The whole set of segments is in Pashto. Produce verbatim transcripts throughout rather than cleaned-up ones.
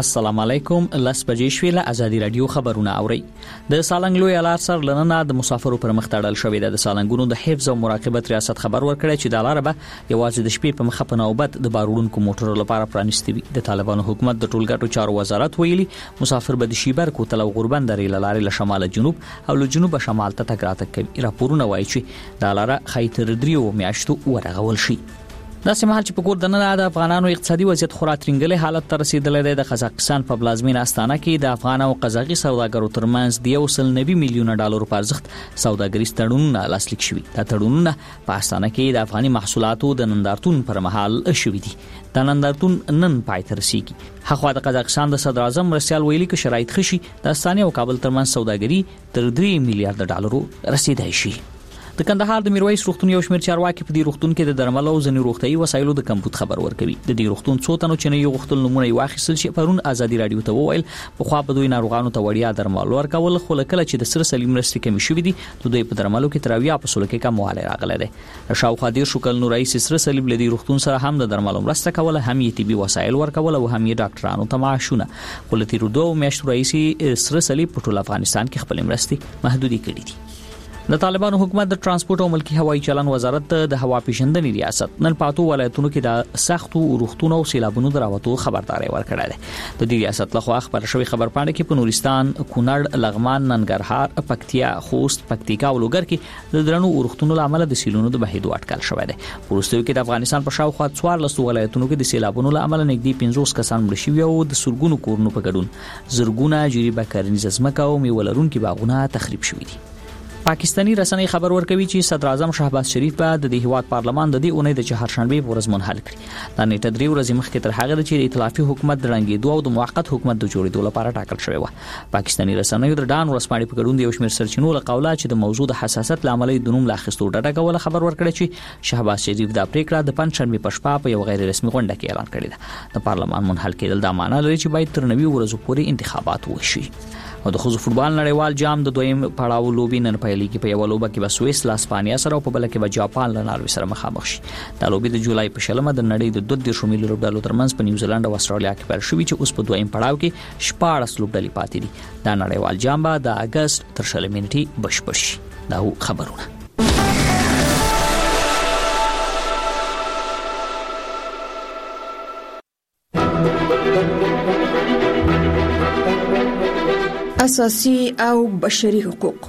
السلام علیکم. لاس بجې شوې له ازادي رادیو خبرونه اوري. د سالنګ لوی لار سر لننه د مسافرو پر مخ تړل شوې ده. د سالنګونو د حفظ او مراقبت ریاست خبر ورکړی چې د لار به یوازې د شپې په مخ په نوبت د بارونکو موټرو لپاره پرانیستي وي. د طالبانو حکومت د ټولګټو چارو وزارت ویلي مسافر به د شیبر کوتل او غوربند لري لارې له شمال جنوب او له جنوب شمال ته تګ راتګ کوي. راپورونه وایي چې د لار خیتر دریو میاشتو ورغول شي. دا سمحال چې په کور دننه د افغانانو اقتصادي وضعیت خورا ترنګلې حالت ته رسیدلې ده. د قزاقستان په پلازمینه استانه کې د افغان او قزاقي سوداګرو ترمنځ د یو سل نوي میلیونه ډالر په ارزښت سوداګریز تړونونه لاسلیک شوي. دا تړونونه په استانه کې د افغاني محصولاتو د نندارتون پر مهال شوي دي. دا نندارتون نن پای ته رسیږي. هغه د قزاقستان د صدر اعظم مرسیال ویلي چې شرایط خشي د استانه او کابل ترمنځ سوداګري تر درې میلیارډ ډالرو رسیدای شي. د کندهار د میرویس روغتون یو شمېر چارواکي په دې روغتون کې د درملو او ځینې روغتیايي وسایلو د کمبود خبر ورکوي. د دې روغتون څو تنو چې نه یو غوښتل نمونه یې واخیستل چې پرون ازادي رادیو ته وویل په خوا په دوی ناروغانو ته وړیا درمل ورکول، خو لکه چې د سره سلیم مرستې کمی شوې دي د دوی په درملو کې تراویا په سلو کې کموالی راغلی دی. شاوخوا ډېر شو کلونو رئیس سره سلیم لدی روغتون سره هم د درملو مرسته کوله، هم یې طبي وسایل ورکول او هم یې ډاکټرانو ته معاشونه. خو لتي رودو میاشتو رئیس سره سلیم په ټول افغانستان کې خپل مرستې محدودي کړې دي. د طالبانو حکومت د ترانسپورت او ملکی هوایي چلن وزارت د هوا پیژندنې ریاست نن پاتو ولایتونو کې د سختو روغتونو او سیلابونو دراوتو خبرداري ورکړه ده. د دې ریاست لخوا خبر شوی خبر پاڼه کې په نورستان، کونړ، لغمان، ننګرهار، پکتیا، خوست، پکتیکا او لوګر کې د درنو روغتونو لامل د سیلونو د بهیدو اټکل شوی دی. ورستیو کې د افغانستان په شاوخوا څوارلس ولایتونو کې د سیلابونو لامل نږدې پنځوس کسان مړ شوي او د سورګونو کورونو په ګډون زرګونه جریبه کرنیزه ځمکه او میولرونکو باغونه تخریب شوي دي. پاکستانی رسنۍ خبر ورکوي چې صدر اعظم شهباز شریف به د دې هیواد پارلمان د دې اونۍ د چهارشنبه په ورځ منحل کړي. دا نیټه درې ورځې مخکې تر هغه چې د ائتلافي حکومت د رنګېدو او د موقت حکومت د جوړېدو لپاره ټاکل شوی و. پاکستانی رسنۍ د ډان ورسپاڼې په ګډون د یو شمېر سرچینو له قوله چې د موضوع د حساسیت لامل د نوم لاخستو ډډه کوله خبر ورکړي چې شهباز شریف د پریکړه د پنځشنبه په شپه په یو غیر رسمي غونډه کې اعلان کړی دی. د پارلمان منحل کېدل د معنی لري چې باید تر نوي ورځو پورې انتخابات وشي. او د خوځو فوتبال نړیوال جام د دویم پړاو لوبي نن پیلېږي. په یو لوبه کې به سویس له اسپانیا سره او په بل کې به جاپان له ناروې سره مخامخ شي. دا لوبي د جولای په شلمه د نړۍ د دوه دیرش میلیونو لوبډالو ترمنځ په نیوزیلند او استرالیا کې پیل شوی چې اوس په دویم پړاو کې شپاړس لوبډلې پاتې دي. دا نړیوال جام به د اگست تر شلمې نیټې بشپړ شي. دا خبرونه. اساسي او بشري حقوق.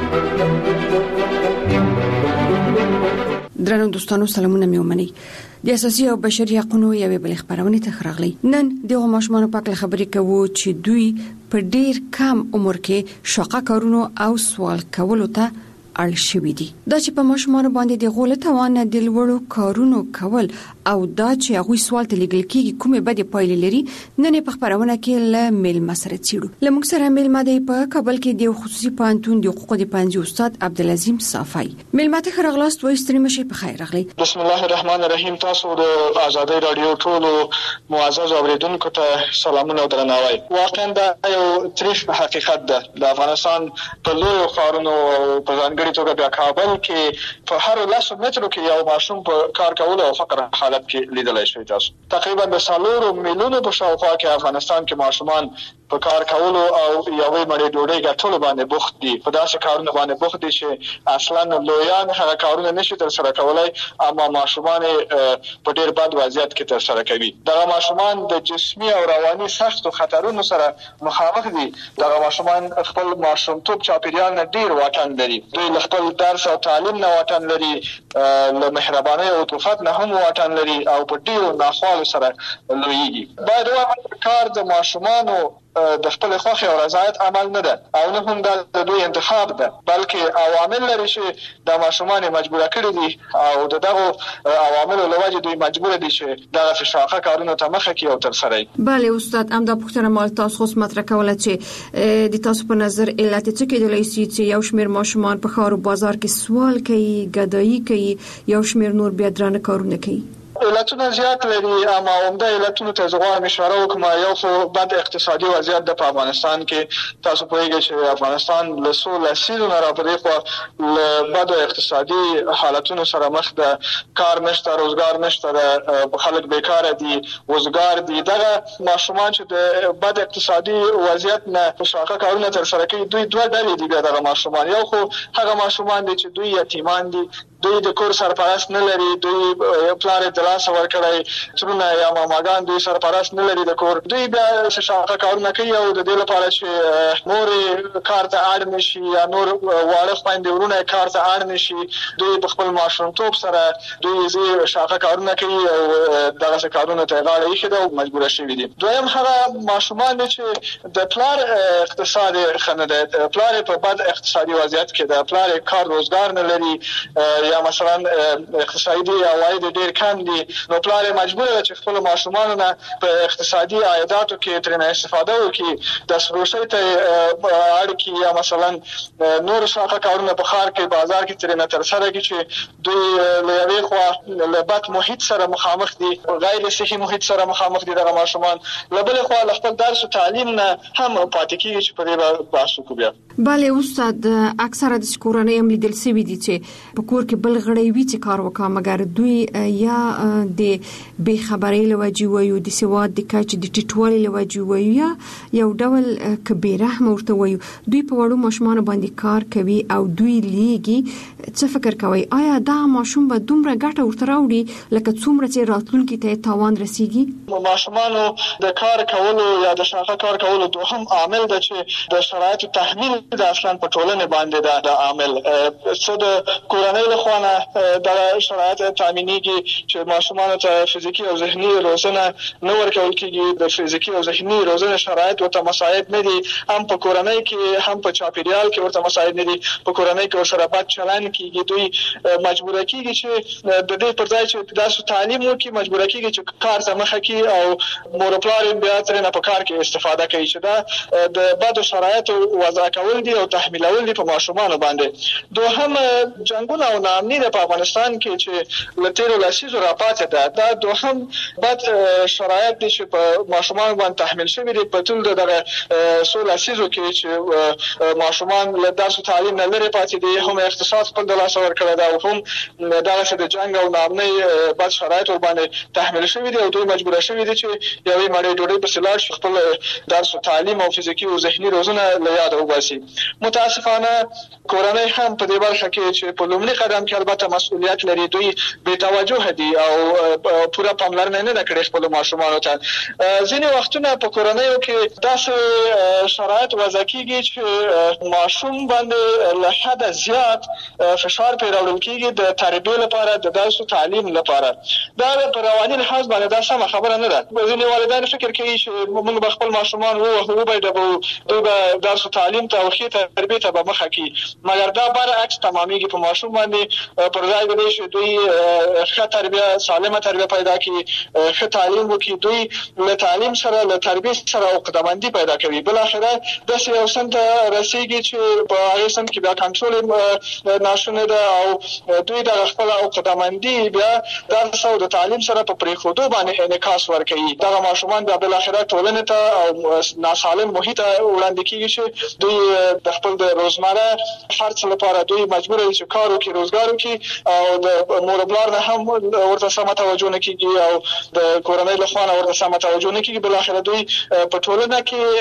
درنو دوستانو سلامونه مې ومنئ. د اساسي او بشري حقوقو یوې بل خبرونه ته خراغلی. نن دغه ماشومان په اړه خبرې کوو چې دوی په ډیر کم عمر کې شاقه کارونو او سوال کولو ته اړ شوي دي. دا چې په ماشومان باندې د غول توان د لوړو کارونو کول او دا چې هغه سوال ته لګل کېږي کومه بده پایلې لري نن په خبرونه کې له میل مسره چیرو. لمونږ سره میل ماده په کابل کې د خصوصي پانتون د حقوقو د پنځه استاد عبدالعظیم صافی. میل ماته خرغلاست وای ستړي مشي په خیر راغلی. بسم الله الرحمن الرحیم. تاسو د آزادۍ رادیو ټولو معزز اوریدونکو ته سلامونه او درناوی. واقعا دا یو تریخ حقیقت ده. د افغانستان په لوی ښارونو په ځانګړي توګه د کابل کې په هر لاسو مترو کې یو ماشوم په کار کولو او فقر حالت کې لیدلای شئ. تاسو تقریبا د سالورو میلیونو په شاوخوا کې افغانستان کې ماشومان په کار کولو او یوې مړې ډوډۍ ګټلو باندې بوخت دي. په داسې کارونو باندې بوخت دي چې اصلا لویان هغه کارونه نشي تر سره کولای، اما ماشومان په ډېر بد وضعیت کې تر سره کوي. دا ماشومان د جسمي او رواني سختو خطرونو سره مخامخ دي. دا ماشومان خپل ماشومتوب چاپیریال نه ډېر واټن لري. دوی خپل درس او تعلیم نه واټن لري، له مهربانۍ او عطوفت نه هم واټن لري او په ډېرو ناخوالو سره لویږي. باید وایو کار د ماشومانو د خپل خوښي او رضایت عمل نه ده او نه هم د دوی انتخاب ده، بلکې عوامل لري چې د ماشومان مجبور کړي دي او دغه عوامل له وجې دوی مجبور دي چې دغه شاخه کارونه ته مخه کړي او تر سره یې. بله استاد، هم دا پوښتنه مال تاسو خو مطرح کوله چې د تاسو په نظر علت څه کېدلی شي چې یو شمېر ماشومان په ښار او بازار کې سوال کوي، ګدایي کوي، یو شمېر نور بیا درانه کارونه کوي؟ علتونه زیات لري، اما عمده علتونو ته زه غواړم اشاره وکړم. یو خو بد اقتصادي وضعیت د په افغانستان کې، تاسو پوهیږئ چې افغانستان له څو لسیزو نه را په دې خوا له بدو اقتصادي حالتونو سره مخ ده. کار نشته، روزګار نشته، خلک بیکاره دي، وزګار دي. دغه ماشومان چې د بد اقتصادي وضعیت نه شاقه کارونه ترسره کوي، دوی دوه ډلې دي. بیا دغه ماشومان، یو خو هغه ماشومان دي چې دوی یتیمان دي، دوی د کور سرپرست نه لري، دوی پلار د لاسه ورکړی، ترونه یا ماماګان دوی سرپرست نه لري د کور. دوی بیا شاقه کارونه کوي او د دې لپاره چې نور کار ته اړ نشي یا نور واړه خویندې ورونه کار ته اړ نشي، دوی په خپل ماشومتوب سره دوی زی شاقه کارونه کوي او دغه کارونه ته غاړه ایښې ده او مجبوره شوي دي. دویم هغه ماشومان دي چې د پلار اقتصاد ښه نه دی، پلار په بد اقتصادي وضعیت کې ده، پلار کار روزګار نه لري یا مثلا اقتصادي عواید ډېر کم دي، نو پلار مجبور دی چې خپل ماشومانو نه په اقتصادي عایداتو کې ترې استفاده وکړي، د سروشۍ ته اړ کړي یا مثلا نور شاقه کارونه په ښار کې بازار کې ترې ترسره کړي چې دوی له یوې خوا له بد محیط سره مخامخ دي، غیر صحي محیط سره مخامخ دي دغه ماشومان، له بلې خوا له خپل درس او تعلیم نه هم پاتې کېږي چې په دې بحث وکړو. بیا بله استاد، اکثره د کورنۍ هم لیدل شوي دي چې په کور کې بل غړی وي چې کار وکړي، مګر دوی یا د بې خبرۍ له وجې وایو، د سواد د کچې د ټیټوالي له وجې وایو، یا یو ډول که بې رحمه ورته وایو، دوی په وړو ماشومانو باندې کار کوي او دوی لیږي. څه فکر کوئ، آیا دا ماشوم به دومره ګټه ورته راوړي لکه څومره چې راتلونکي ته تاوان رسیږي؟ ماشومانو د کار کولو یا د شاقه کار کولو دوهم عامل ده چې د شرایطو تحمیل د اصلا په ټولنه باندې ده د عامل څه د کورنۍ له خوا نه د شرایط تامینېږي چې ماشومانو ته فزیکي او ذهني روزنه نه ورکول کېږي. د فزیکي او ذهني روزنه شرایط ورته مساعد نه دي، هم په کورنۍ کې هم په چاپیریال کې ورته مساعد نه دي. په کورنۍ کې ورسره بد چلند کېږي، دوی مجبوره کېږي چې د دې پر ځای چې داسې تعلیم وکړي، مجبوره کېږي چې کار ته مخه کړي او مور او پلار بیا ترې نه په کار کې استفاده کوي، چې دا د بدو شرایطو وضع کول دي او تحمیلول دي په ماشومانو باندې. دوهم جنګونه او ناامني ده په افغانستان کې چې له تېرو لسیزو راپاتې ده. دا دوهم بد شرایط دي چې په ماشومانو باندې تحمیل شوي دي په ټول دغه څو لسیزو کې چې ماشومان له درس او تعلیم نه لرې پاتې دي، هم اقتصاد خپل د لاسه ورکړی ده او هم دغسې د جنګ او ناامنۍ بد شرایط ورباندې تحمیل شوي دي او دوی مجبوره شوي دي چې یوې مړۍ ډوډۍ پسې لاړ شي، خپل درس او تعلیم او فزیکي او ذهني روزنه له یاده وباسي. متاسفانه کورنۍ هم په دې برخه کې چې په لومړي قدم کې البته مسؤلیت لري، دوی بې توجه دي او پوره پاملرنه نه ده کړې خپلو ماشومانو ته. ځینې وختونه په کورنیو کې داسې شرایط وضع کېږي چې ماشوم باندې له حده زیات فشار پرې راوړل کېږي د تربیې لپاره، د درس او تعلیم لپاره. دا په رواني لحاظ باندې دا سمه خبره نه ده. ځینې والدین فکر کوي چې موږ به خپل ماشومان ووهو، وبایډوو، دوی به درس او تعلیم ته او ښې تربیې ته به مخه کړي، مګر دا برعکس تمامیږي په ماشوم باندې. پر ځای د دې چې دوی ښه تربیه، سالمه تربیه پیدا کړي، ښه تعلیم وکړي، دوی له تعلیم سره له تربیې سره عقده‌مندي پیدا کوي. بالاخره داسې یو سند ته رسېږي چې په هغې سند کې بیا کنټرول ناشونې ده او دوی دغه خپله عقده‌مندي بیا درس او د تعلیم سره په پرېښودو باندې انعکاس ورکوي. دغه ماشومان بیا بالاخره ټولنې ته او ناسالم محیط ته وړاندې کېږي چې دوی د خپل د روزمره خرڅ لپاره دوی مجبور دي چې کار وکړي، روزګار وکړي او د مور او پلار نه هم ورته سمه توجه نه کېږي او د کورنۍ له خوا نه ورته سمه توجه نه کېږي. بالاخره دوی په ټولنه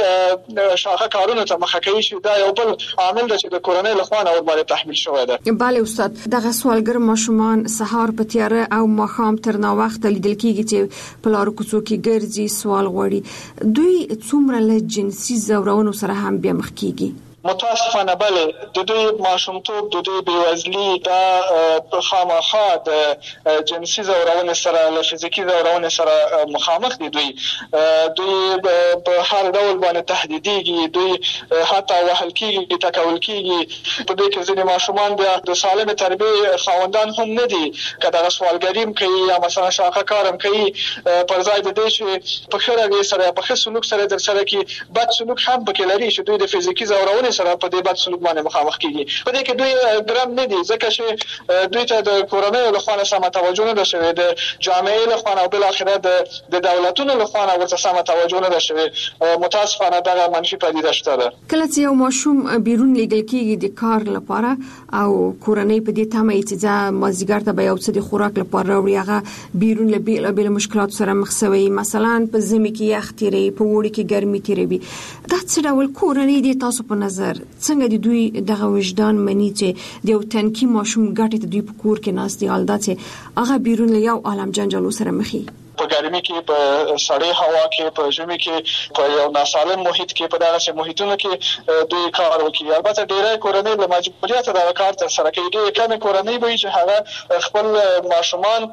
کې شاقه کارونو ته مخه کوي چې دا یو بل عامل ده چې د کورنۍ له خوا نه ورباندې تحمیل شوی ده. بله استاد، دغه سوالګر ماشومان سهار په تیاره او ماښام تر ناوخته لیدل کېږي چې په لارو کوڅو کې ګرځي، سوال غواړي. دوی څومره له جنسي ځورونو سره هم بیا مخ کېږي؟ متاسفانه بله، د دوی ماشومتوب، د دوی بېوزلي دا خامخا د جنسي ځورونې سره له فزیکي ځورونې سره مخامخ دي. دوی دوی په هر ډول باندې تهدیدېږي، دوی حتی وهل کېږي، ټکول کېږي. په دې کې ځینې ماشومان بیا د سالمې تربیې خاوندان هم نه دي، که دغه سوالګري هم کوي یا مثلا شاقه کار هم کوي، پر ځای د دې چې په ښه رویې سره په ښه سلوک سره درسره کړي، بد سلوک هم پکې لري چې دوی د فزیکي ځورونې ټولنې سره په دې بد سلوک باندې مخامخ کیږي. په دې کې دوی ګرام نه دي ځکه چې دوی ته د کورنۍ له خوا سم توجه نه ده شوې، د جامعې له خوا او بل اخره د د دولتونو له خوا ورته سم توجه نه ده شوې. متاسفانه دغه منفي پدیده شته ده. کله چې یو ماشوم بیرون لګل کیږي د کار لپاره او کورنۍ په دې تمه چې ځا مازیګر ته به یو څه د خوراک لپاره راوړي، هغه بیرون له بیل بیل مشکلات سره مخ شوی، مثلا په زمي کې یخ تیری، په وړي کې ګرمي تیری وي. دا څه ډول کورنۍ دي تاسو په نظر څنګه د دوی دغه وجدان مني چې د یو تنکي ماشوم ګټه د دوی په کور کې ناس دی حالت چې هغه بیرون له یو عالم جنجالو سره مخي؟ په ګرمي کې، په سړې هوا کې، په ژمي کې، په یو ناسالم محیط کې، په دغه محیطونو کې دوی کار وکړي. البته ډېرې کورنۍ له مجبوریت دا کار تر سره کوي. ډېرې کمې کورنۍ به چې هغه خپل ماشومان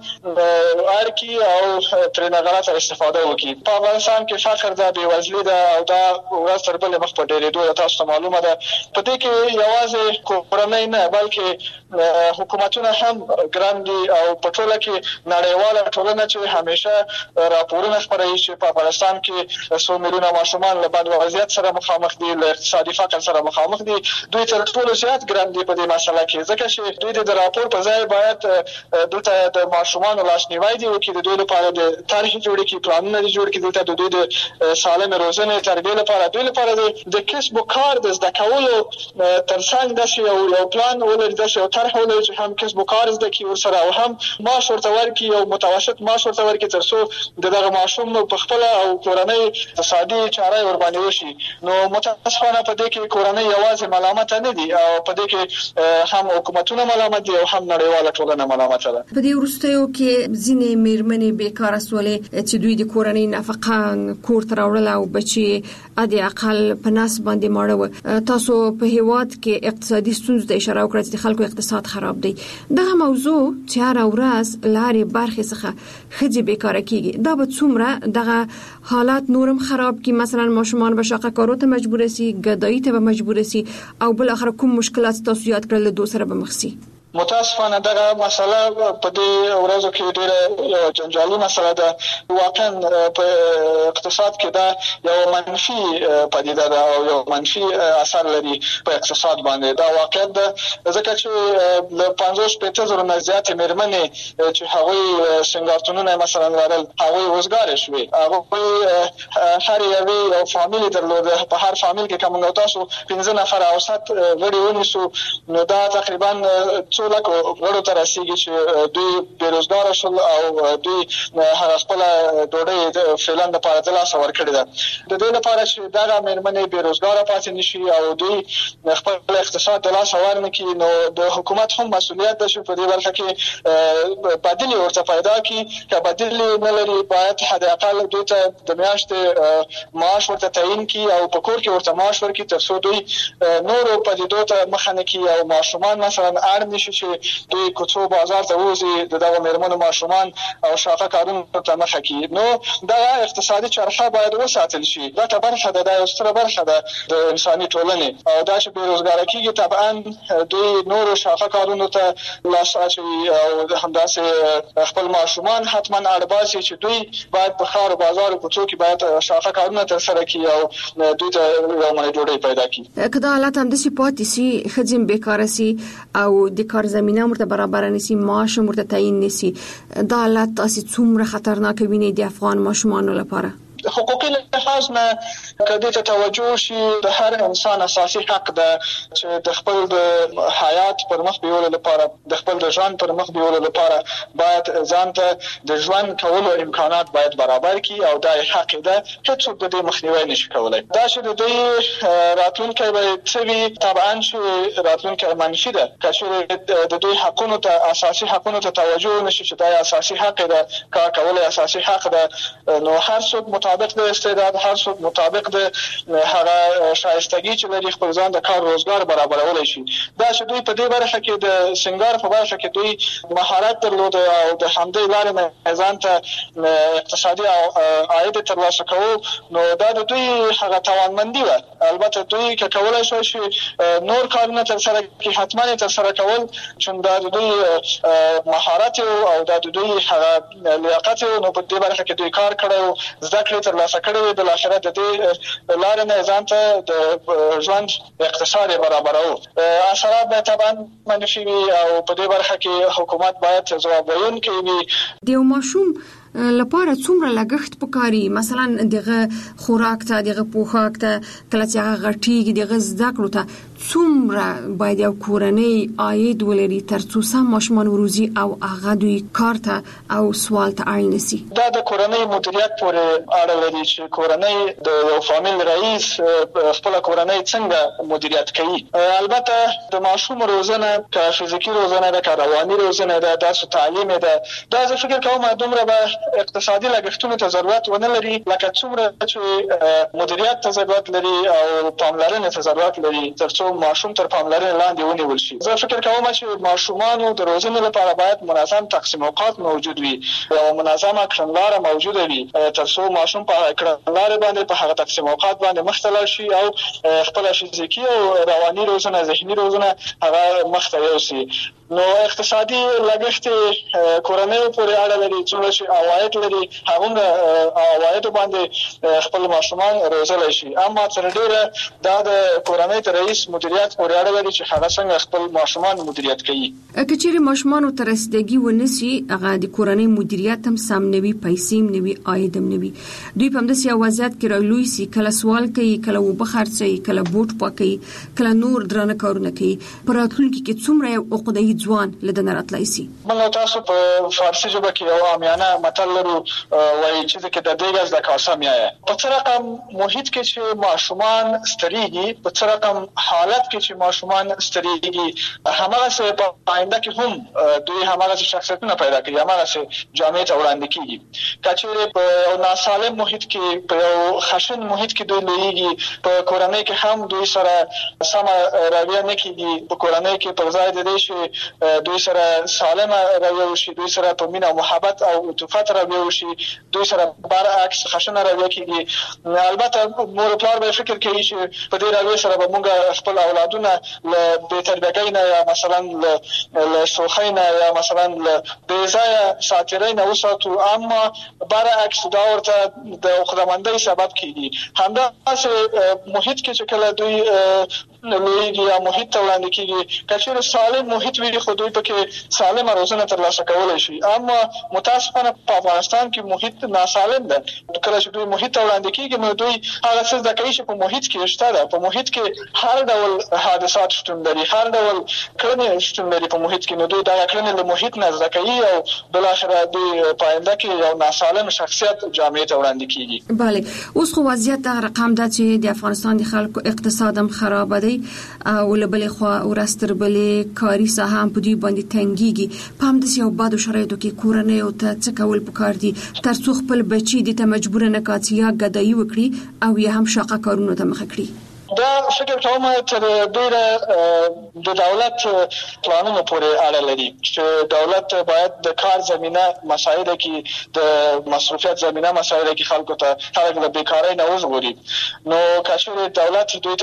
ارکی او ترې غلطه استفاده وکړي. په افغانستان کې فقر ده، بېوزلي ده او دا ورځ تر بلې مخ په ډېرېدو. تاسو ته معلومه ده په دې کې یوازې کورنۍ نه بلکې حکومتونه هم ګران دي او په ټوله کې نړیواله ټولنه چې همیشه راپورونه خپروي چې په افغانستان کې څو میلیونه ماشومان له بد وضعیت سره مخامخ دي، له اقتصادي فقر سره مخامخ دي. دوی تر ټولو زیات ګران دي په دې مسله کې، ځکه چې دوی د راپور په ځای باید دلته د ماشومانو لاسنیوی دی وکړي، د دوی لپاره د طرحې جوړې کړي، پلانونه دي جوړ کړي، دلته د دوی د سالم روزنې تربیې لپاره، دوی لپاره د کسب او کار د زده کولو ترڅنګ داسې یو یو پلان ولري، داسې یو طرح ولري چې هم کسب او کار زده کړي ورسره او هم معاش ورته ورکړي، یو متوسط معاش ورته ورکړي تر څو د دغه ماشوم په خپل او کورنۍ اقتصادي چاره ور باندې وشي. نو متاسفانه په دې کې کورنۍ یوازې ملامت نه دي او په دې کې هم حکومتونه ملامت دي او هم نړیواله ټولنه ملامت ده. په دې وروستیو کې ځینې میرمنې بیکاره سولې چې دوی د کورنۍ نفقه کور ته راوړل او بچي ادي اقل په ناس باندې ماړه. تاسو په هیواد کې اقتصادي ستونزو ته اشاره وکړه چې خلکو اقتصاد خراب دی. دغه موضوع چې هر ورځ لارې برخې څخه خځې بیکاره کیږي، دا به څومره دغه حالات نورم خراب کی؟ مثلا ماشومان به شاقه کارو ته مجبور سي، ګدایي ته به مجبور سي او بل اخر کوم مشکلات تاسو یاد کړل دوه سره به مخ سي. متاسفانه دغه مسله په دې ورځو کې ډېره جنجالي مسله ده. واقعا په اقتصاد کې دا یو منفي پدیده ده او یو منفي اثر لري په اقتصاد باندې. دا واقعیت ده ځکه چې له پنځوس شپېته زره نه زیاتې مېرمنې چې هغوی سنګارتونونه مثلا لرل، هغوی وزګارې شوې. هغوی هر یوې یو فامیل درلوده. په هر فامیل کې که موږ تاسو پنځه نفره اوسط غړي ونیسو نو دا تقریبا څو لکه غړو ته رسیږي چې دوی بېروزګاره شول او دوی خپله ډوډۍ فعلا دپاره د لاسه ورکړې ده. د دې لپاره چې دغه مېرمنې بېروزګاره پاتې نه شي او دوی خپل اقتصاد د لاسه ور نه کړي، نو د حکومت هم مسؤلیت ده چې په دې برخه کې بدیل ورته پیدا کړي. که بدیل نه لري باید حداقل دوی ته د میاشتې معاش ورته تعیین کړي او په کور کې ورته معاش ورکړي تر څو دوی نورو پدیدو ته مخه نه کړي او ماشومان مثلا اړ نه شي چې دوی کوڅو بازار ته ووځي، د دغه مېرمنو ماشومان او شاقه کارونو ته مخه کړي. نو دغه اقتصادي چرخه باید وساتل شي. دا ته برخه ده، دا یو ستره برخه ده د انساني ټولنې. او دا چې بېروزګاره کېږي طبعا دوی نورو شاقه کارونو ته لاس اچوي او همداسې خپل ماشومان حتما اړ باسي چې دوی باید په ښار او بازار او کوڅو کې باید شاقه کارونه ترسره کړي او دوی ته یو مړۍ ډوډۍ پیدا کړي. که دا حالت همداسې پاتې سي، ښځې بیکاره سي او د کار زمینه مرته برابر نشي، معاش مرته تعیین نشي، دا حالت تاسو څومره خطرناک ویني د افغان ماشومانو لپاره؟ حقوقي لحاظ نه کدی ته توجه شي، د هر انسان اساسي حق ده چې د خپل د حیات پر مخ بیولو لپاره، د خپل د ژوند پر مخ بیولو لپاره باید ځان ته د ژوند کولو امکانات باید برابر کړي او دا حق ده. هیڅوک د دې مخنیوی نشي کولای. دا چې د دوی راتلونکی به څه وي، طبعا چې راتلونکی منفي ده. که چېرې د دوی حقونو ته، اساسي حقونو ته توجه نشي چې دا اساسي حق ده، کار کول اساسي حق ده، نو هر څوک مطابق د استعداد، هر څوک مطابق د هغه شایستګي چې لري خپل ځان د کار روزګار برابرولای شي. دا چې دوی په دې برخه کې د سنگار په برخه کې دوی مهارت درلوده او د همدې لارې نه ځان ته اقتصادي عاید ترلاسه کوو، نو دا د دوی هغه توانمندي وه. البته دوی که کولای شوی چې نور کارونه ترسره کړي، حتما یې ترسره کول، چون دا د دوی مهارت او دا د دوی هغه لیاقت، نو په دې برخه کې دوی کار کړی، زده کړې پیسې ترلاسه کړې وي بل اخره د دې لارې نه ځان ته د ژوند اقتصاد برابرو. اثرات به طبعا منفي وي او په دې برخه کې حکومت باید ځواب ویونکی وي. د ماشوم لپاره څومره لګښت پکاري، مثلا دغه خوراک ته، دغه پوښاک ته، کله چې هغه غټیږي دغه زده کړو ته څومره باید یو کورنۍ عاید ولري ترڅو سم ماشومان وروزي او هغه دوی کار ته او سوال ته اړ نشي؟ دا د کورنۍ مدیریت پورې اړه لري چې کورنۍ د یو فامیل رئیس خپل کورنۍ څنګه مدیریت کوي. البته د ماشوم روزنه که فزیکی روزنه ده که رواني روزنه ده، درس او تعلیم ده، دا زه فکر کوم دومره به اقتصادي لګښتونو ته ضرورت ونه لري لکه څومره چې مدیریت ته ضرورت لري او پاملرنې ته ضرورت لري ترڅو ماشوم تر پاملرنې لاندې ونیول شي. زه فکر کوم چې ماشومانو د روزنې لپاره باید منظم تقسیم اوقات موجود وي او منظمه کړنلاره موجوده وي ترڅو ماشوم په کړنلاره باندې په هغه تقسیم اوقات باندې مخ ته لاړ شي او خپل فزیکی او رواني روزنه، ذهني روزنه هغه مخ ته یوسي. نو اقتصادي لګښت کورنۍ پورې اړه لري، څومره چې عواید لري هغومره عواید باندې خپل ماشومان روزلی شي. اما تر ډیره دا د کورنۍ د رئیس مدیریت پورې اړه لري چې هغه څنګه خپل ماشومان مدیریت کوي. که چیرې ماشومانو ته رسیدګي ونشي، هغه د کورنۍ مدیریت هم سم نه وي، پیسې هم نه وي، عاید هم نه وي، دوی په همداسې یو وضعیت کې رالوی سي، کله سوال کوي، کله اوبه خرڅوي، کله بوټ پاکوي، کله نور درانه کارونه کوي. په راتلونکي کې څومره یو عقده‌ای ځوان له دننه راتلی سي. موږ تاسو په فارسي ژبه کې یو عامیانه متل لرو وایي چې د دې ګز د کاسه میایه. په څه رقم محیط کې چې ماشومان ستړيږي، په څه رقم حالت کې چې ماشومان ستړيږي، هماغه په آینده کې هم دوی هماغه شخصیتونه پیدا کوي، هماغه جامعه ته وړاندې کیږي. کچېره په ناسالم محیط کې، په یو خشن محیط کې دوی لویږي، په کورنۍ کې هم دوی سره سم رویه نه کیږي. په کورنۍ کې په ځای د دې شي دوی سره سالمه رویه وشي، دوی سره په مینه او محبت او عطوفت رویه وشي، دوی سره برعکس خشنه رویه کیږي. البته مور پلار به فکر کوي چې په دې رویه سره به موږ خپل اولادونه له بې تربیتۍ نه یا مثلا له شوخۍ نه یا مثلا له بې ځایه ساتیرۍ نه وساتو، اما برعکس دا ورته د عقده‌مندۍ سبب کیږي. همداسې محیط کې چې کله دوی لویږي یا محیط ته وړاندې کیږي، که چېرې سالم محیط وي خو دوی پکې سالمه روزنه ترلاسه کولی شي. اما متاسفانه په افغانستان کې محیط ناسالم ده. کله چې دوی محیط ته وړاندې کیږي نو دوی هغه څه زده کوي چې په محیط کې شته ده. په محیط کې هر ډول حادثات شتون لري، هر ډول کړنې شتون لري په محیط کې، نو دوی دا کړنې له محیط نه زده کوي او بالاخره دوی په آینده کې یو ناسالم شخصیت جامعه ته وړاندې کیږي. بله، اوس خو وضعیت دغه رقم ده چې د افغانستان د خلکو اقتصاد هم خراب دی او له بلې خوا ورستر بلې کاري ساحه هم په دوی باندې تنګیږي. په همداسې یو بدو شرایطو کې کورنیو ته څه کول پکار دي ترڅو خپل بچي دې ته مجبور نه کړي چې یا ګدایي وکړي او یا هم شاقه کارونو ته مخه کړي؟ دا فکر کوم تر ډیره د دولت پلانونو پورې اړه لري چې دولت باید د کار زمينه مسایل کې د مصرفیت زمينه مسایل کې خلکو ته خلک له بیکاری نه وژغوري. نو کاشوره دولت دوی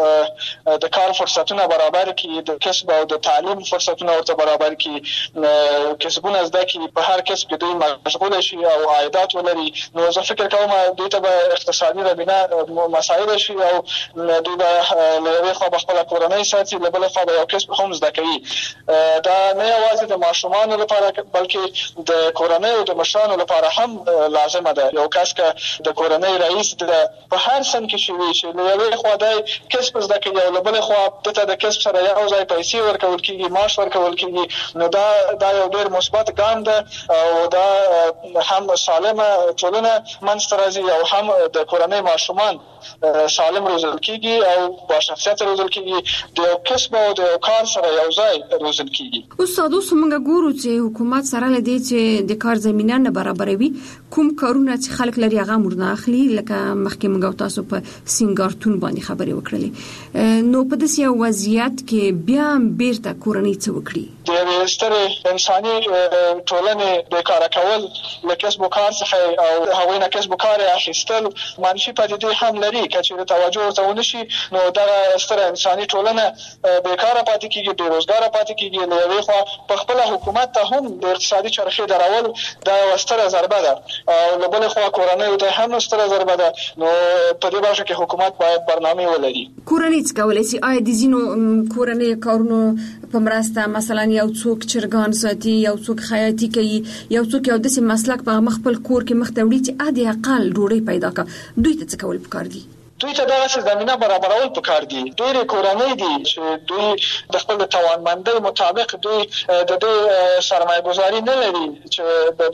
ته د کار فرصتونه برابر کړي، د کسب او د تعلیم فرصتونه ورته برابر کړي، کسبونه زده کړي، په هر کسب کې دوی مشغول شي او عایدات ولري. نو زه فکر کوم دوی ته اقتصادي زمينه مسایل شي او دوی به له یوې خوا خپله کورنۍ ساتي، له بلې خوا به یو کسب هم زده کوي. دا نه یوازې د ماشومانو لپاره بلکې د کورنۍ او د مشرانو لپاره هم لازمه ده. یو کس که د کورنۍ رئیس ده په هر سن کې شي وي چې له یوې خوا دی کسب زده کوي او له بلې خوا دته د کسب سره یو ځای پیسې ورکول کېږي، معاش ورکول کېږي، نو دا دا یو ډېر مثبت ګام ده او دا هم سالمه ټولنه منځته راځي او هم د کورنۍ ماشومان سالم روزل کیږي او با شخصیت روزل کیږي، د یو کسب او د یو کار سره یو ځای روزل کیږي. استاد، اوس موږ ګورو چې حکومت سره لدی چې د کار زمينه نه برابروي، کوم کارونه چې خلک لري هغه مرنه اخلي، لکه مخکې موږ تاسو په سنگارتون باندې خبرې وکړلې. نو په داسې یو وضعیت کې بیا بیرته کورنۍ څه وکړي؟ د یوې سترې انساني ټولنې بیکاره کول له کسب و کار څخه او هغوی نه کسب و کار اخیستل منفي پدیدې هم لري. که چېرې توجه ورته ونه وشي نو دا ستره انساني ټولنه بیکاره پاتې کیږي، بې روزګاره پاتې کیږي. له یوې خوا په خپل حکومت ته هم د اقتصادي چرخې درول دا ستره ضربه ده، او له بلې خوا کورنیو ته هم ستره ضربه ده. نو په دې برخه کې حکومت باید برنامه ولري. کورنۍ څه کولی شي؟ آیا د ځینو کورنۍ کارونو په مرسته مثلا یو څوک چرګان ساتي، یو څوک خیاطي کوي، یو څوک یو داسې مسلک په مخ خپل کور کې مخ ته وړي چې ادي اقل ډوډۍ پیدا کړي، دوی ته څه کول پکار دي؟ دوی ته دغه زمينه برابرول پکار دي. ډېرې کورنۍ دي چې دوی د خپل توانمندۍ مطابق دوی د دې سرمایه گذاري نه لري چې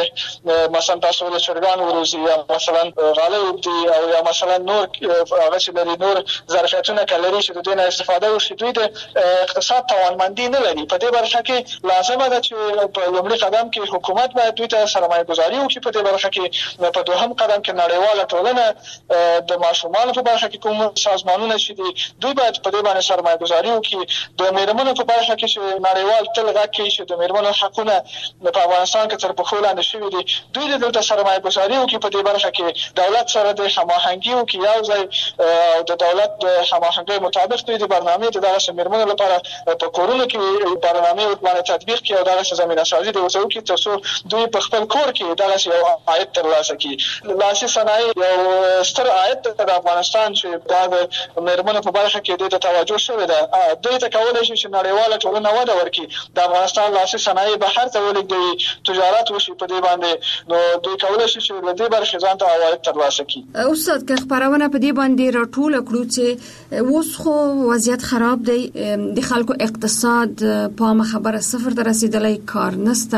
دغه مثلا تاسو له چرګان وروزي یا مثلا غالۍ دي او یا مثلا نور هغه چې لري نور ظرفیتونه کلري چې د دې نه استفاده وشي. دوی د اقتصاد توانمندي نه لري. په دې برخه کې لازمه ده چې په لومړي قدم کې حکومت باید دوی ته سرمایه گذاري وکړي. په دې برخه کې په دوهم قدم کې نړیواله ټولنه د ماشومان په برخه کې کوم سازمانونه شي دي دوی باید په دې باندې سرمایه گذاري وکړي. د میرمنو په برخه کې چې نړیوال تل راکړي چې د میرمنو حقونه په افغانستان کې تر پښو لاندې شوي دي، دوی د دلته سرمایه گذاري وکړي. په دې برخه کې دولت سره د هماهنګي وکړي، یو ځای او د دولت د هماهنګۍ مطابق دوی د برنامې د دغه میرمنو لپاره په کورونو کې برنامې باندې تطبیق کړي او دغه زمينه سازي د وسو کې ترڅو دوی په خپل کور کې دغه یو عاید ترلاسه کړي. لاسي صنایع یو ستر عاید د افغانستان چې دا د میرمنو په برخه کې د توجه شوې ده. دوی ته کولای شي چې نړیواله ټولنه وده ورکړي، د افغانستان لاسي صنایع بهر ته ولېږدوي، تجارت وشي په دې باندې. نو دوی کولای شي چې له دې برخې ځان ته عواید ترلاسه کړي. استاد که خبرونه په دې باندې راټوله کړو چې اوس خو وضعیت خراب دی، د خلکو اقتصاد په خبره صفر ته رسیدلی، کار نشته،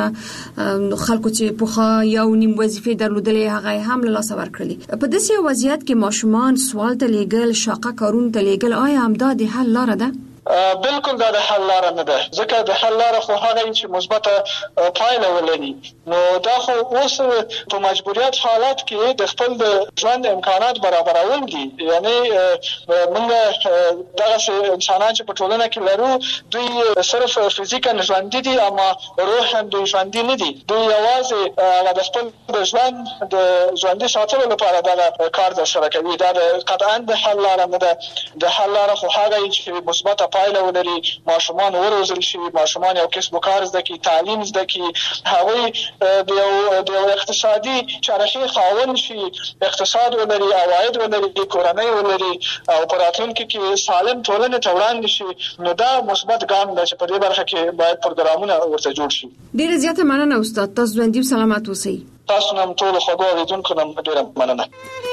خلکو چې پوخا یو نیم وظیفه درلودلې هغه هم له لاسه ورکړلې. په داسې وضعیت کې ماشومان سوال ته لېږل، شاقه کارون ته لېږل، آیا همدا د حل لاره ده؟ بالکل دا د حل لاره نه ده، ځکه د حل لاره خو هغه چې مثبته پایله ولري. نو دا خو اوس په مجبوریت حالات کې د خپل د ژوند امکانات برابرول دي. یعنی موږ دغه انسانان چې په ټولنه کې لرو دوی صرف فزیکا ژوندي دي اما روحا دوی ژوندي نه دي. دوی یوازې د خپل د ژوند د ژوندي ساتلو لپاره دا کار ترسره کوي. دا قطعا د حل لاره نه ده. د حل لاره خو هغه چې مثبته پایله ولري، ماشومان وروزل شي، ماشومان یو کسب و کار زده کړي، تعلیم زده کړي، هغوی د یو د یو اقتصادي چرخې خاوند شي، اقتصاد ولري، عواید ولري، کورنۍ ولري او په راتلونکي کې سالم ټولنې ته وړاندې شي. نو دا مثبت ګام ده چې په دې برخه کې باید پروګرامونه ورته جوړ شي. ډېره زیاته مننه استاد، تاسو ژوندي او سلامت اوسئ. تاسو هم ټول خوږو اوریدونکو هم ډېره مننه.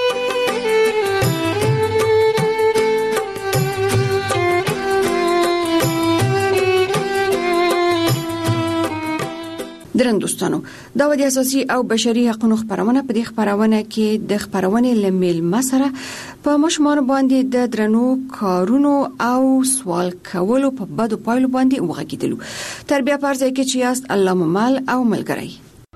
درن دوستانو، دا و د اساسي او بشري حقوقو خبرونه. په دې خبرونه کې د خبرونه لمیل مسره په مشمار باندې د درنو کارونو او سوال کولو په بدو پایلو باندې وغږیدلو. تربیه پرځای کې چې یاست الله ممل او ملګری.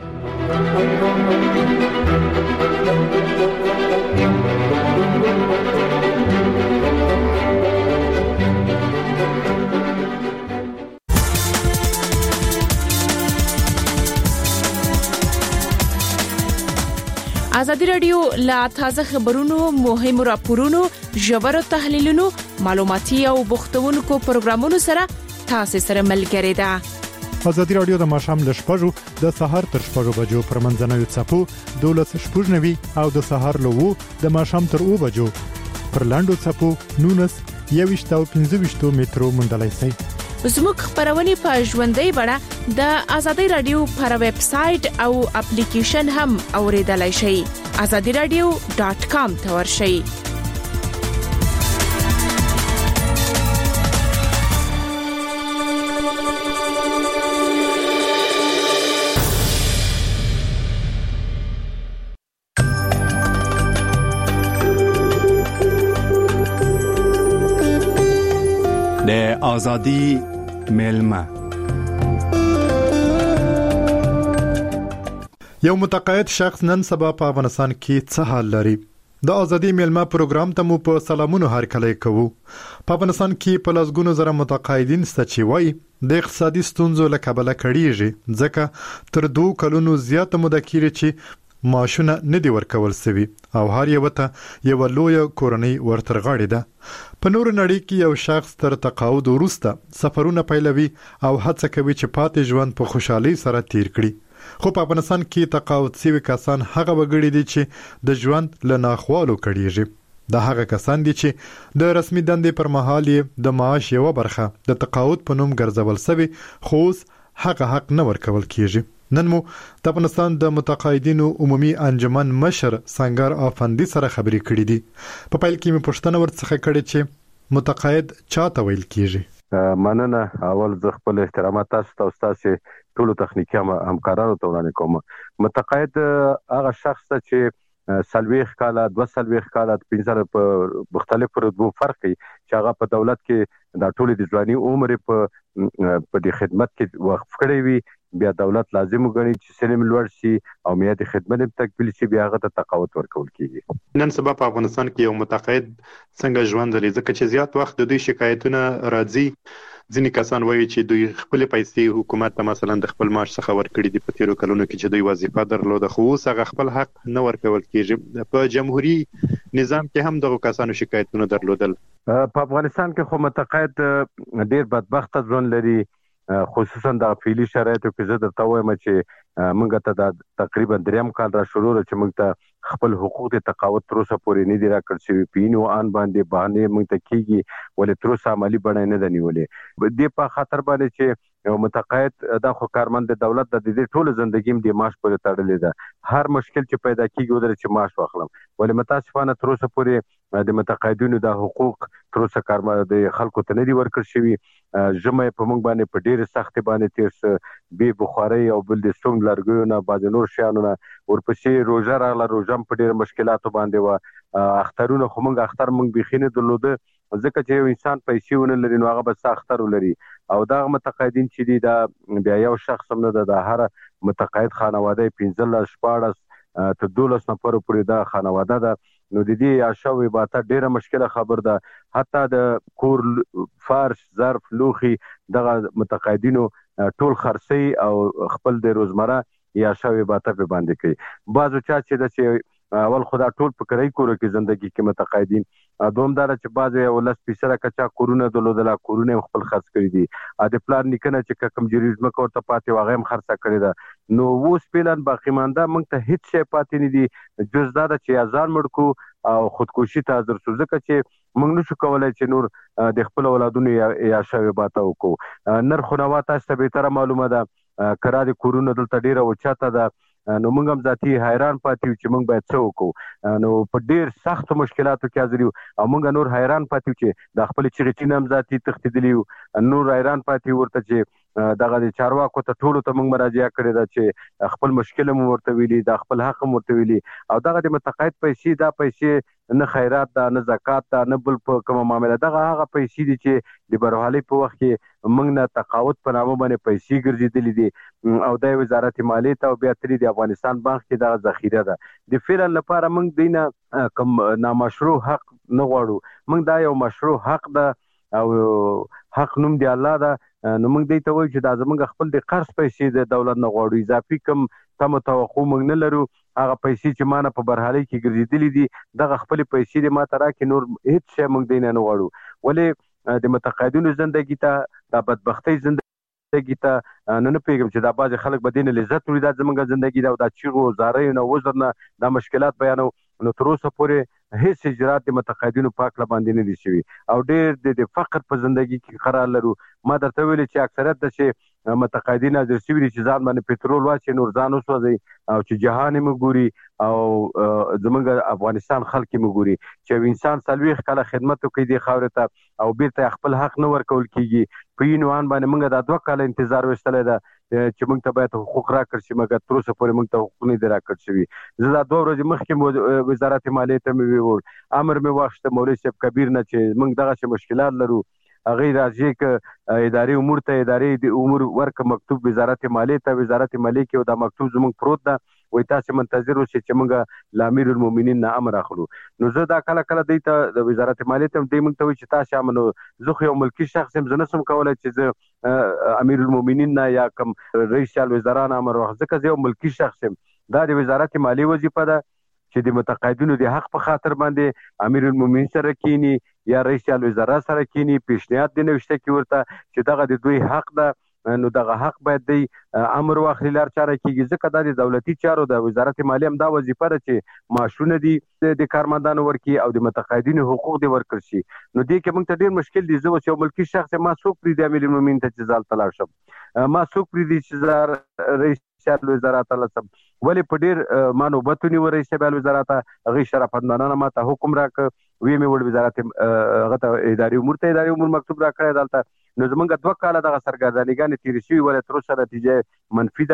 ازادي رادیو لا تازه خبرونو، مهمو راپورونو، ژورو تحلیلونو، معلوماتي او بوختونکو پروګرامونو سره تاسو سره ملګری ده. ازادي رادیو د ماښام ل شپږو د سهار تر شپږو بجو پر منځنوي څپو دولس شپږنوي او د سهار له وو د ماښام تر اوو بجو پر لاندو څپو نونس یويشت او پنځه ویشت مترو مندلای شي. زموږ خبرونه په ژوندۍ بڼه د ازادي رادیو پر ویب سټ او اپلیکیشن هم اوریدلای شئ. azadi radio dot com ته ورشئ. د ازادي ملما یو متقاعد شخص نن سبا په افغانستان کې څه حال لري؟ د ازادي ملما پروګرام ته مو په سلامونو هرکلی کوو. په افغانستان کې په لسګونو زره متقاعدین ست چې وایي د اقتصادي ستونزو له کبله کړيږي، ځکه تر دوه کلونو زیاته موده کېږي چې معاشونه نه دی ورکول سوي او هر یو ته یو لوی کورنۍ ورترغاړي ده په نور نړۍ کې یو شخص تر تقاعد وروسته سفرونه پیلوي او هڅه کوي چې پاتې ژوند په خوشحالي سره تیر کړي خو په افغانستان کې تقاعد شوي کسان هغه وګړي دي چې د ژوند له ناخوالو کړيږي دا هغه کسان دي چې د رسمي دندې پر مهال د معاش یو برخه د تقاعد په نوم ګرځول شوی خو هغه حق نه ورکول کیږي نن مو د افغانستان د متقاعدینو عمومي انجمن مشر سنگر افندي سره خبرې کړې دي په پیل کې مې پوښتنه ورڅخه کړې چې متقاعد چاته ویل کیږي مننه اول زه خپل احترامات تاسو ته تاسو ټول تخنیکی همکارانو ته وړاندې کوم متقاعد هغه شخص چې سلويخ کاله دوه سلويخ کاله پنځه په مختلفو رتبو فرق کوي چې هغه په دولت کې د ټولې د ځواني عمر په په د خدمت کې وقف کړی وي بیا دولت لازم وګڼي چې سلم لوړ شي او میاد خدمت تکمیل شي بیا هغه ته تقاعد ورکول کیږي نن سبا په افغانستان کې یو متقاعد څنګه ژوند لري ځکه چې زیات وخت د دوی شکایتونه راځي ځینې کسان وایي چې دوی خپل پیسې حکومت ته مثلا د خپل معاش څخه ورکړي دي په تیرو کلونو کې چې دوی وظیفه درلوده خو اوس هغه خپل حق نه ورکول کیږي په جمهوریت نظام کې هم دغه کسانو شکایتونه درلودل په افغانستان کې خو متقاعد ډیر بدبخت ژوند لري خصوصا د فعلی شرایطو کې زه درته وایم چې موږ ته د تقریبا دریم کال را شروع چې موږ ته خپل حقوق د تقاعد تر اوسه پورې نه دي راکړل شوي پینو ان باندې باندې موږ ته کیږي ولې تر اوسه عملی بڼه نه ده نیولې د په خاطر باندې چې یو متقاعد د خو کارمند د دولت د دې ټول ژوندګیم د معاش پورې تړلې ده هر مشکل چې پیدا کیږي ودر چې معاش واخلم ولې متاسفانه تر اوسه پورې د متقاعدینو د حقوق تر اوسه کارمند د خلکو ته نه دي ورکړل شوي جمعه په موږ باندې په ډېر سخت باندې تیر به بخاري او بل د سوم لرګیونه باز نور شیانونه ورپسې روزه راغله روزه په ډېر مشکلاتو باندې و اخترونه خو موږ اختر موږ بخینه درلوده ځکه چې یو انسان پیسې ونه لري نو هغه به اختر ولري او دا متقاعدین چې دي دا بیا یو شخص هم نه د هر متقاعد خانواده پنځه شپاړس ته دولس نفر پورې دا خانواده ده نو د دې عشاوي باته ډیره مشکله خبر ده حتی د کور فرش ظرف لوخي دغه متقاعدینو ټول خرڅي او خپل د روزمره یا شاوي باته په باندې کوي بعضو چا چې د اول خدا ټول په کرای کورو کې ژوندۍ کې متقاعدین دومدار چې بعضو یو لس پیسره کچا کورونه دلودلا کورونه خپل خرڅ کړی دي ا د پلان نکنه چې کوم جریزم کوته پاتې واغې هم خرڅه کړی ده نو وو سپیلان باقی مانده موږ ته هیڅ شی پاتې نه دي جز دا چې ازار مړکو او خودکشي ته حاضر شو ځکه چې موږ نشو کولای چې نور د خپل اولادونو یا شاوي باته وکړو نرخ نو تاسو ته به تر معلومه ده کرا د کورونه دلته ډیره اوچاته ده نو موږ هم ذاتی حیران پاتې چې موږ باید څه وکړو نو په ډیر سخت مشکلاتو کې حاضر یو او موږ نور حیران پاتې چې د خپل چغټین هم ذاتی تختیدلی نور حیران پاتې ورته چې دغه د چارواکو ته ټولو ته موږ مراجعه کړې ده چې خپل مشکل مو ورته ویلي د خپل حق مو ورته ویلي او دغه د متقاعد پیسې دا پیسې نه خیرات ده نه زکات ده نه بل په کومه معاملې دغه هغه پیسې دي چې د برحالي په وخت کې موږ نه تقاعد په نامه باندې پیسې ګرځېدلې دي او د وزارت مالیې ته او بیا ترې د افغانستان بانک کې دا ذخیره ده د فعلا لپاره موږ دینه کوم نامشروع حق نه غواړو موږ دا یو مشروع حق ده او حق نوم دی الله ده نو موږ دې ته وایو چې دا زموږ خپل د قرض پیسې د دولت نه غواړو اضافي کم تم توقع موږ نه لرو هغه پیسې چې مانه په برحالي کې ګرځېدلې دي دغه خپل پیسې د ماته راکې نور هیڅ شی موږ دې نه غواړو ولې د متقاعدینو ژوندۍ ته د بدبختۍ ژوندۍ ته نه نه پیګم چې دا باز خلک بدین لذت لري دا زموږ ژوندۍ دا د چیغو زارې نه وزر نه د مشکلات بیانو نو تر اوسه پورې هیڅ اجرات د متقاعدینو پاک لا باندې نه دي شوي او ډېر د فقر په ژوندۍ کې قرار لرو ما درته ویل چې اکثریت د چې متقاعدین حاضر شوي دي چې ځان باندې پټرول واچي نور ځان وسوځي او چې جهان مو ګوري او زمونږ افغانستان خلک مو ګوري چې انسان سلويخ کله خدمت کوي د خاورې ته او بیرته خپل حق نه ورکول کیږي په ینوان باندې موږ د دوه کال انتظار وستلې ده چې موږ ته باید حقوق راکړ شي مګر تر اوسه پورې موږ ته حقوق نه دي راکړ شوي زه دا دوه ورځې مخکې وزارت مالیې ته مې وویل امر مې واخیسته مولوي صاحب کبیر نه چې موږ دغه مشکلات لرو هغه راځي ک اداري امور ته اداري د امور ورک مکتوب وزارت مالیې ته وزارت مالیې کې دا مکتوب زموږ پروت ده وای تاسو منتظر اوسئ چې موږ لامیر المؤمنین نه امر اخلو نو زه دا کله کله دیته د وزارت مالیې ته د موږ ته چې تاسو امنو زه خو یو ملکی شخص هم زنه سم کولای چې زه امیر المؤمنین نه یا کوم رئیس الوزرا نه امر واخ ځکه زه یو ملکی شخص یم دا د وزارت مالیه وظیفه ده چې د متقاعدینو د حق په خاطر باندې امیر المؤمنین سره کینی یا رئیس الوزرا سره کینی پیشنهاد دی نوشته کی ورته چې دغه د دوی حق ده نو دغه حق باید دی امر واخلي لار چاره کیږي ځکه دا د دولتي چارو د وزارت مالیه هم دا وظیفه ده چې معاشونه دي د کارمندانو ورکي او د متقاعدینو حقوق دی ورکړي شي نو دې کې موږ ته ډیر مشکل دي زه یو ملکی شخص ما څوک پری د امیر المؤمنین ته چې ځال تلاړ شم ما څوک پری دي چې رئیس الوزرا تعالی سم ولی په ډیر ما نوبتونی ورئیس الوزرا ته غي شرافندانه ما ته حکم راک وی مې ول وزارت غته اداري امور ته اداري امور مکتوب راکړی دلته نو زمونږ دوه کاله دغه سرګردانیګان تیر شي ولې تر اوسه نتیجه منفي